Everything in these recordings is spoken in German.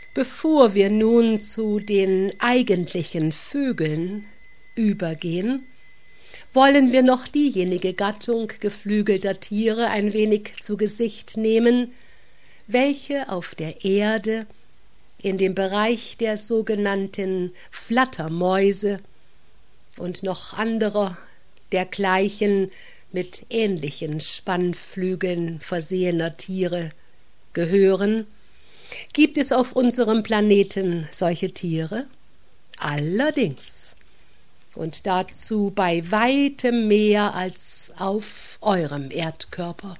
Bevor wir nun zu den eigentlichen Vögeln übergehen, wollen wir noch diejenige Gattung geflügelter Tiere ein wenig zu Gesicht nehmen, welche auf der Erde in dem Bereich der sogenannten Flattermäuse und noch anderer dergleichen mit ähnlichen Spannflügeln versehener Tiere gehören. Gibt es auf unserem Planeten solche Tiere? Allerdings. Und dazu bei weitem mehr als auf eurem Erdkörper.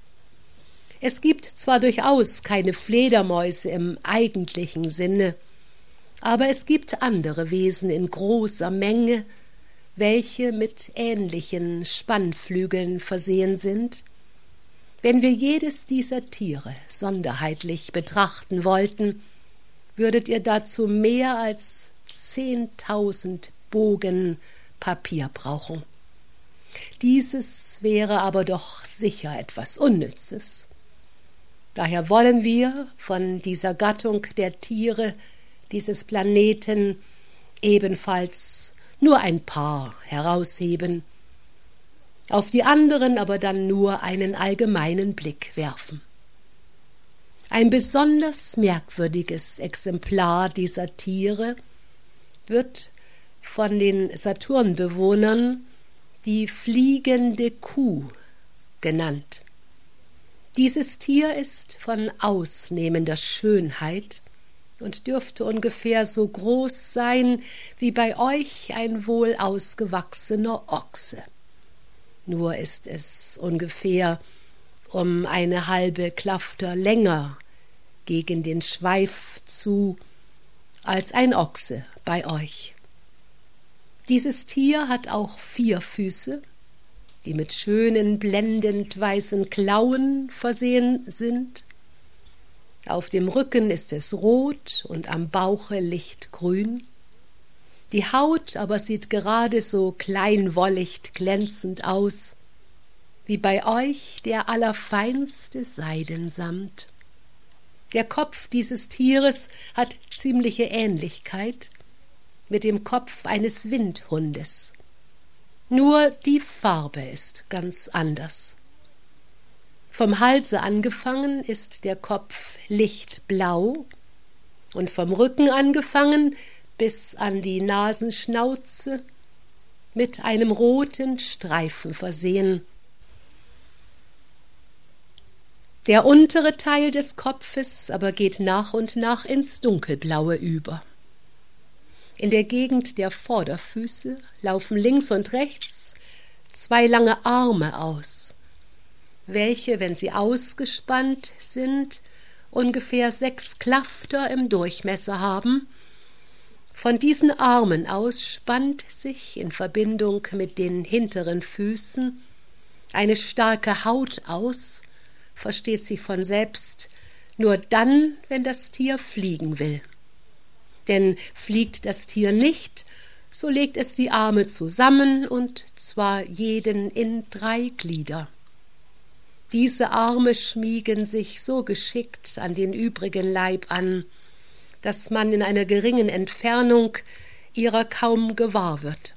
Es gibt zwar durchaus keine Fledermäuse im eigentlichen Sinne, aber es gibt andere Wesen in großer Menge, welche mit ähnlichen Spannflügeln versehen sind. Wenn wir jedes dieser Tiere sonderheitlich betrachten wollten, würdet ihr dazu mehr als 10.000 Bogen Papier brauchen. Dieses wäre aber doch sicher etwas Unnützes. Daher wollen wir von dieser Gattung der Tiere dieses Planeten ebenfalls nur ein paar herausheben, auf die anderen aber dann nur einen allgemeinen Blick werfen. Ein besonders merkwürdiges Exemplar dieser Tiere wird von den Saturnbewohnern die fliegende Kuh genannt. Dieses Tier ist von ausnehmender Schönheit und dürfte ungefähr so groß sein wie bei euch ein wohl ausgewachsener Ochse. Nur ist es ungefähr um eine halbe Klafter länger gegen den Schweif zu als ein Ochse bei euch. Dieses Tier hat auch 4 Füße, die mit schönen, blendend weißen Klauen versehen sind. Auf dem Rücken ist es rot und am Bauche lichtgrün. Die Haut aber sieht gerade so kleinwollicht glänzend aus, wie bei euch der allerfeinste Seidensamt. Der Kopf dieses Tieres hat ziemliche Ähnlichkeit mit dem Kopf eines Windhundes. Nur die Farbe ist ganz anders. Vom Halse angefangen ist der Kopf lichtblau und vom Rücken angefangen bis an die Nasenschnauze mit einem roten Streifen versehen. Der untere Teil des Kopfes aber geht nach und nach ins Dunkelblaue über. In der Gegend der Vorderfüße laufen links und rechts 2 lange Arme aus, welche, wenn sie ausgespannt sind, ungefähr 6 Klafter im Durchmesser haben. Von diesen Armen aus spannt sich in Verbindung mit den hinteren Füßen eine starke Haut aus, versteht sich von selbst, nur dann, wenn das Tier fliegen will. Denn fliegt das Tier nicht, so legt es die Arme zusammen, und zwar jeden in 3 Glieder. Diese Arme schmiegen sich so geschickt an den übrigen Leib an, dass man in einer geringen Entfernung ihrer kaum gewahr wird.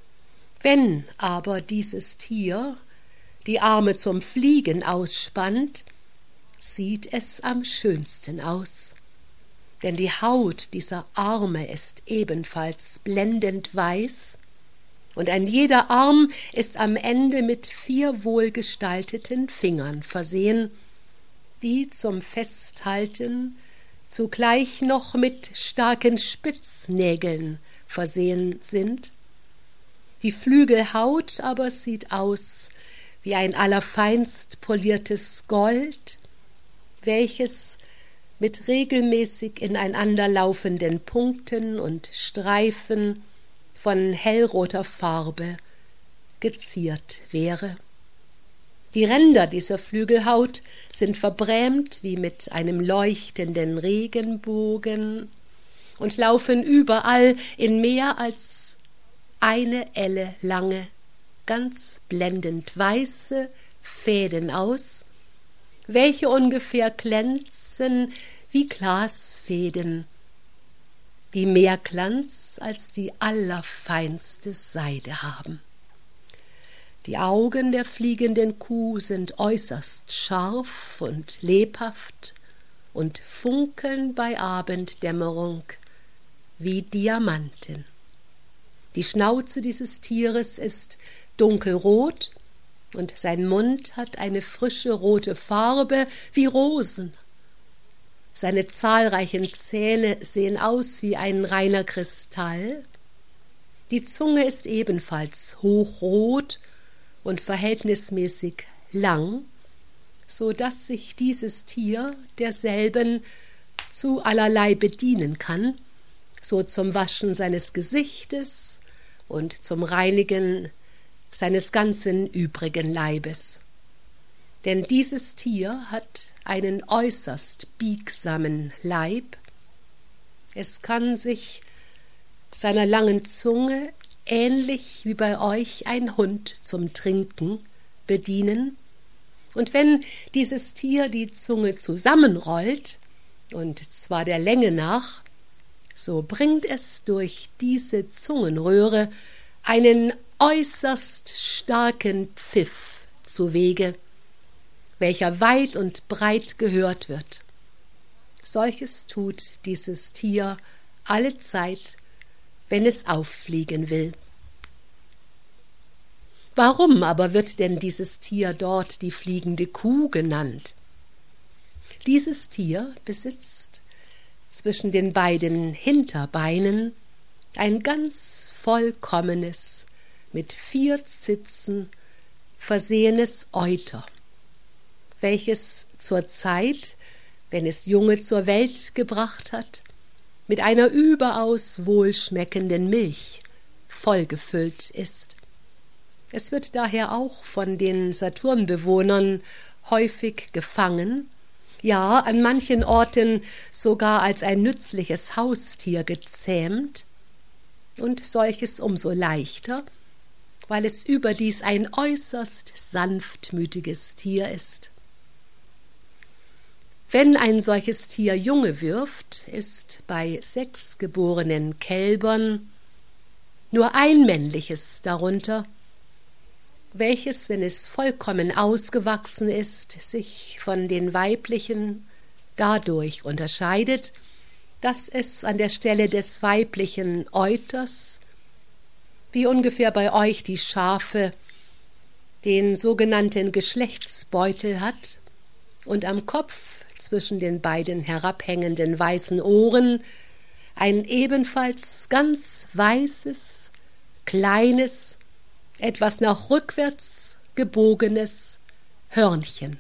Wenn aber dieses Tier die Arme zum Fliegen ausspannt, sieht es am schönsten aus. Denn die Haut dieser Arme ist ebenfalls blendend weiß, und ein jeder Arm ist am Ende mit 4 wohlgestalteten Fingern versehen, die zum Festhalten zugleich noch mit starken Spitznägeln versehen sind. Die Flügelhaut aber sieht aus wie ein allerfeinst poliertes Gold, welches mit regelmäßig ineinander laufenden Punkten und Streifen von hellroter Farbe geziert wäre. Die Ränder dieser Flügelhaut sind verbrämt wie mit einem leuchtenden Regenbogen und laufen überall in mehr als eine Elle lange, ganz blendend weiße Fäden aus, welche ungefähr glänzen wie Glasfäden, die mehr Glanz als die allerfeinste Seide haben. Die Augen der fliegenden Kuh sind äußerst scharf und lebhaft und funkeln bei Abenddämmerung wie Diamanten. Die Schnauze dieses Tieres ist dunkelrot und sein Mund hat eine frische rote Farbe wie Rosen. Seine zahlreichen Zähne sehen aus wie ein reiner Kristall. Die Zunge ist ebenfalls hochrot und verhältnismäßig lang, so dass sich dieses Tier derselben zu allerlei bedienen kann, so zum Waschen seines Gesichtes und zum Reinigen seines ganzen übrigen Leibes. Denn dieses Tier hat einen äußerst biegsamen Leib. Es kann sich seiner langen Zunge, ähnlich wie bei euch ein Hund zum Trinken, bedienen. Und wenn dieses Tier die Zunge zusammenrollt, und zwar der Länge nach, so bringt es durch diese Zungenröhre einen äußerst starken Pfiff zuwege, welcher weit und breit gehört wird. Solches tut dieses Tier allezeit, wenn es auffliegen will. Warum aber wird denn dieses Tier dort die fliegende Kuh genannt? Dieses Tier besitzt zwischen den beiden Hinterbeinen ein ganz vollkommenes, mit 4 Zitzen versehenes Euter, welches zur Zeit, wenn es Junge zur Welt gebracht hat, mit einer überaus wohlschmeckenden Milch vollgefüllt ist. Es wird daher auch von den Saturnbewohnern häufig gefangen, ja an manchen Orten sogar als ein nützliches Haustier gezähmt, und solches umso leichter, weil es überdies ein äußerst sanftmütiges Tier ist. Wenn ein solches Tier Junge wirft, ist bei 6 geborenen Kälbern nur ein männliches darunter, welches, wenn es vollkommen ausgewachsen ist, sich von den weiblichen dadurch unterscheidet, dass es an der Stelle des weiblichen Euters, wie ungefähr bei euch die Schafe, den sogenannten Geschlechtsbeutel hat und am Kopf zwischen den beiden herabhängenden weißen Ohren ein ebenfalls ganz weißes, kleines, etwas nach rückwärts gebogenes Hörnchen.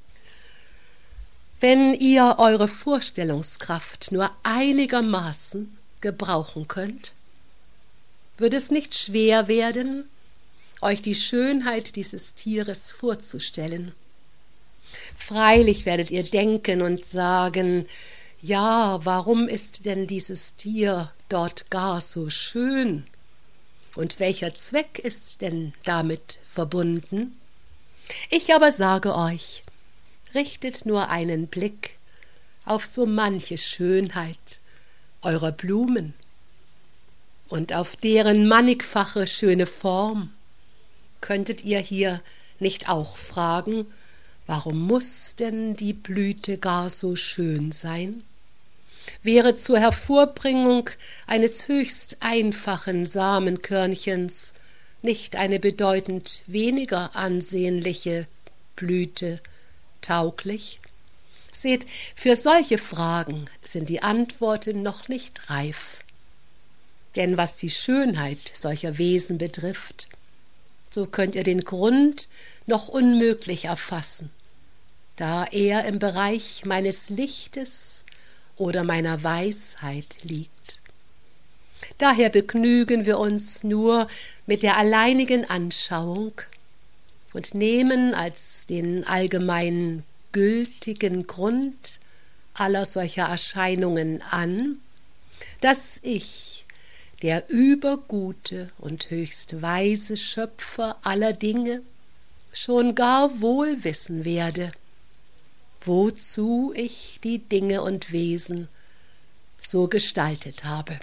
Wenn ihr eure Vorstellungskraft nur einigermaßen gebrauchen könnt, wird es nicht schwer werden, euch die Schönheit dieses Tieres vorzustellen. Freilich werdet ihr denken und sagen, ja, warum ist denn dieses Tier dort gar so schön? Und welcher Zweck ist denn damit verbunden? Ich aber sage euch, richtet nur einen Blick auf so manche Schönheit eurer Blumen und auf deren mannigfache schöne Form. Könntet ihr hier nicht auch fragen, warum muß denn die Blüte gar so schön sein? Wäre zur Hervorbringung eines höchst einfachen Samenkörnchens nicht eine bedeutend weniger ansehnliche Blüte tauglich? Seht, für solche Fragen sind die Antworten noch nicht reif. Denn was die Schönheit solcher Wesen betrifft, so könnt ihr den Grund noch unmöglich erfassen, da er im Bereich meines Lichtes oder meiner Weisheit liegt. Daher begnügen wir uns nur mit der alleinigen Anschauung und nehmen als den allgemein gültigen Grund aller solcher Erscheinungen an, dass ich, der übergute und höchst weise Schöpfer aller Dinge, schon gar wohl wissen werde, wozu ich die Dinge und Wesen so gestaltet habe.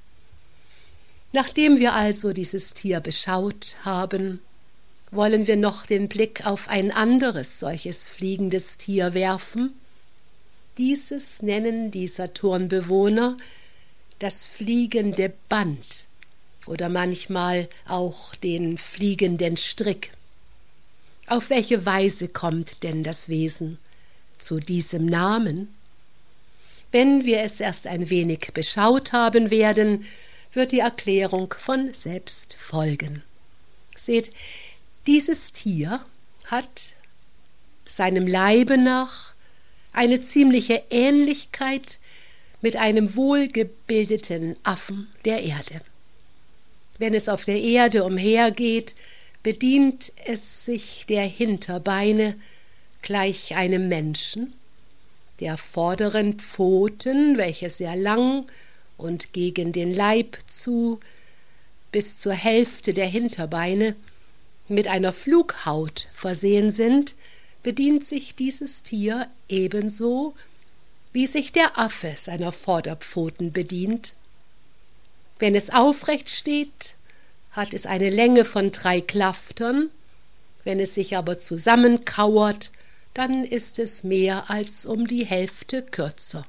Nachdem wir also dieses Tier beschaut haben, wollen wir noch den Blick auf ein anderes solches fliegendes Tier werfen. Dieses nennen die Saturnbewohner das fliegende Band oder manchmal auch den fliegenden Strick. Auf welche Weise kommt denn das Wesen zu diesem Namen? Wenn wir es erst ein wenig beschaut haben werden, wird die Erklärung von selbst folgen. Seht, dieses Tier hat seinem Leibe nach eine ziemliche Ähnlichkeit mit einem wohlgebildeten Affen der Erde. Wenn es auf der Erde umhergeht, bedient es sich der Hinterbeine gleich einem Menschen, der vorderen Pfoten, welche sehr lang und gegen den Leib zu bis zur Hälfte der Hinterbeine mit einer Flughaut versehen sind, bedient sich dieses Tier ebenso, wie sich der Affe seiner Vorderpfoten bedient. Wenn es aufrecht steht, hat es eine Länge von 3 Klaftern, wenn es sich aber zusammenkauert, dann ist es mehr als um die Hälfte kürzer.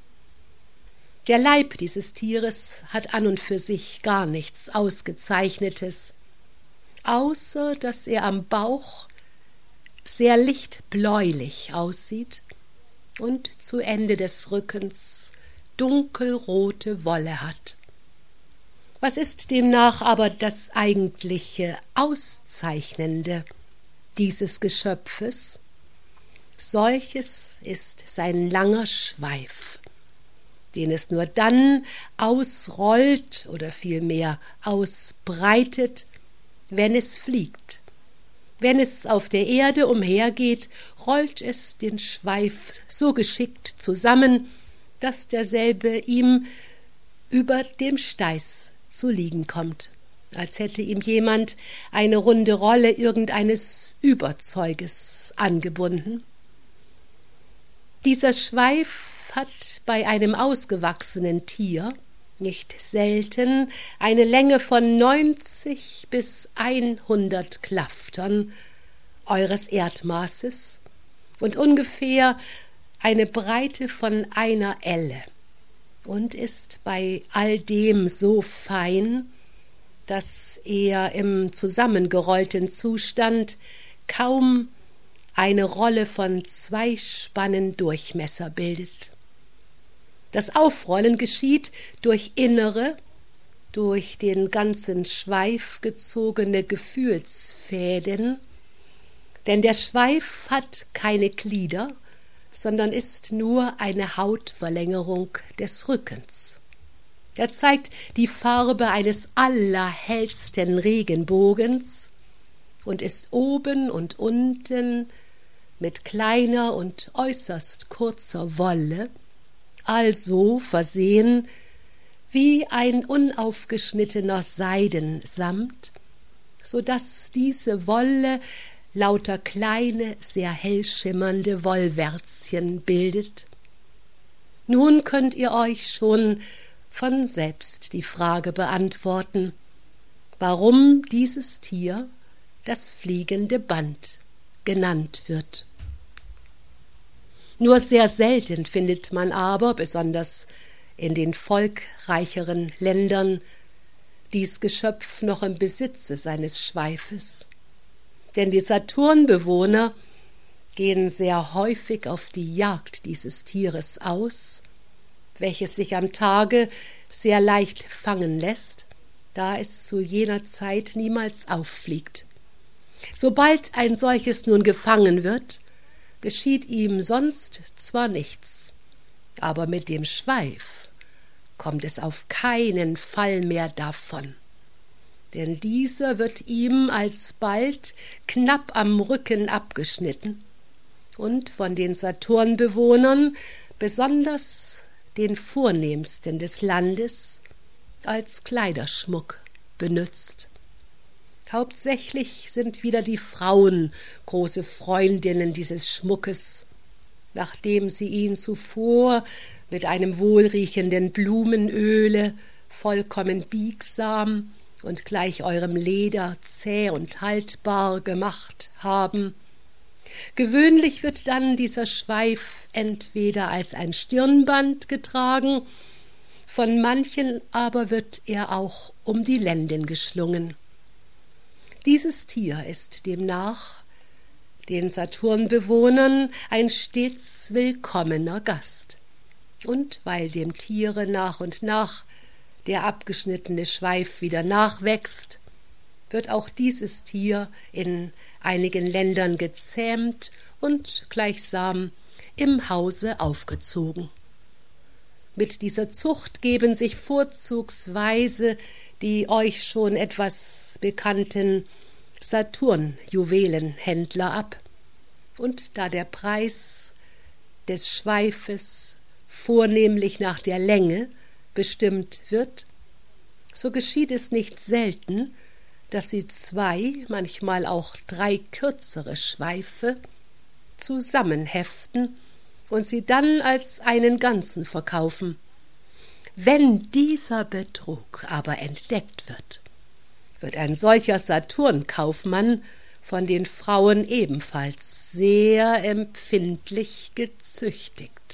Der Leib dieses Tieres hat an und für sich gar nichts Ausgezeichnetes, außer dass er am Bauch sehr lichtbläulich aussieht und zu Ende des Rückens dunkelrote Wolle hat. Was ist demnach aber das eigentliche Auszeichnende dieses Geschöpfes? Solches ist sein langer Schweif, den es nur dann ausrollt oder vielmehr ausbreitet, wenn es fliegt. Wenn es auf der Erde umhergeht, rollt es den Schweif so geschickt zusammen, dass derselbe ihm über dem Steiß zu liegen kommt, als hätte ihm jemand eine runde Rolle irgendeines Überzeuges angebunden. Dieser Schweif hat bei einem ausgewachsenen Tier nicht selten eine Länge von 90 bis 100 Klaftern eures Erdmaßes und ungefähr eine Breite von 1 Elle und ist bei all dem so fein, dass er im zusammengerollten Zustand kaum eine Rolle von 2 Spannen Durchmesser bildet. Das Aufrollen geschieht durch innere, durch den ganzen Schweif gezogene Gefühlsfäden, denn der Schweif hat keine Glieder, sondern ist nur eine Hautverlängerung des Rückens. Er zeigt die Farbe eines allerhellsten Regenbogens und ist oben und unten mit kleiner und äußerst kurzer Wolle, also versehen wie ein unaufgeschnittener Seidensamt, so daß diese Wolle lauter kleine, sehr hell schimmernde Wollwärzchen bildet. Nun könnt ihr euch schon von selbst die Frage beantworten, warum dieses Tier das fliegende Band genannt wird. Nur sehr selten findet man aber, besonders in den volkreicheren Ländern, dies Geschöpf noch im Besitze seines Schweifes. Denn die Saturnbewohner gehen sehr häufig auf die Jagd dieses Tieres aus, welches sich am Tage sehr leicht fangen lässt, da es zu jener Zeit niemals auffliegt. Sobald ein solches nun gefangen wird, geschieht ihm sonst zwar nichts, aber mit dem Schweif kommt es auf keinen Fall mehr davon. Denn dieser wird ihm alsbald knapp am Rücken abgeschnitten und von den Saturnbewohnern, besonders den vornehmsten des Landes, als Kleiderschmuck benützt. Hauptsächlich sind wieder die Frauen große Freundinnen dieses Schmuckes, nachdem sie ihn zuvor mit einem wohlriechenden Blumenöle vollkommen biegsam und gleich eurem Leder zäh und haltbar gemacht haben. Gewöhnlich wird dann dieser Schweif entweder als ein Stirnband getragen, von manchen aber wird er auch um die Lenden geschlungen. Dieses Tier ist demnach den Saturnbewohnern ein stets willkommener Gast. Und weil dem Tiere nach und nach der abgeschnittene Schweif wieder nachwächst, wird auch dieses Tier in einigen Ländern gezähmt und gleichsam im Hause aufgezogen. Mit dieser Zucht geben sich vorzugsweise die euch schon etwas bekannten Saturn-Juwelenhändler ab. Und da der Preis des Schweifes vornehmlich nach der Länge bestimmt wird, so geschieht es nicht selten, dass sie 2, manchmal auch 3 kürzere Schweife zusammenheften und sie dann als einen Ganzen verkaufen. Wenn dieser Betrug aber entdeckt wird, wird ein solcher Saturn-Kaufmann von den Frauen ebenfalls sehr empfindlich gezüchtigt.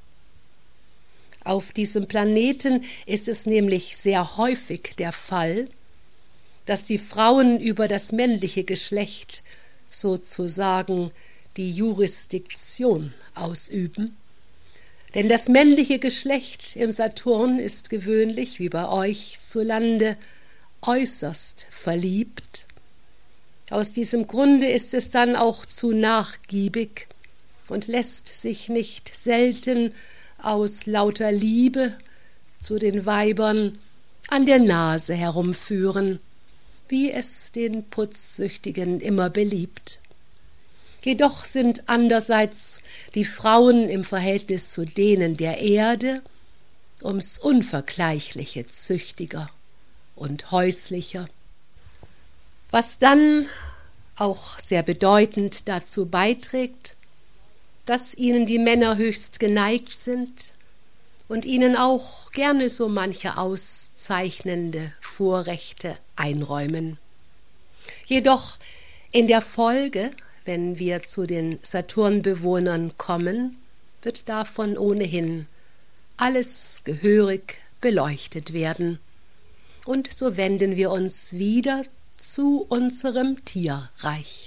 Auf diesem Planeten ist es nämlich sehr häufig der Fall, dass die Frauen über das männliche Geschlecht sozusagen die Jurisdiktion ausüben. Denn das männliche Geschlecht im Saturn ist gewöhnlich, wie bei euch zu Lande, äußerst verliebt. Aus diesem Grunde ist es dann auch zu nachgiebig und lässt sich nicht selten aus lauter Liebe zu den Weibern an der Nase herumführen, wie es den Putzsüchtigen immer beliebt. Jedoch sind andererseits die Frauen im Verhältnis zu denen der Erde ums Unvergleichliche züchtiger und häuslicher, was dann auch sehr bedeutend dazu beiträgt, dass ihnen die Männer höchst geneigt sind und ihnen auch gerne so manche auszeichnende Vorrechte einräumen. Jedoch in der Folge, wenn wir zu den Saturnbewohnern kommen, wird davon ohnehin alles gehörig beleuchtet werden. Und so wenden wir uns wieder zu unserem Tierreich.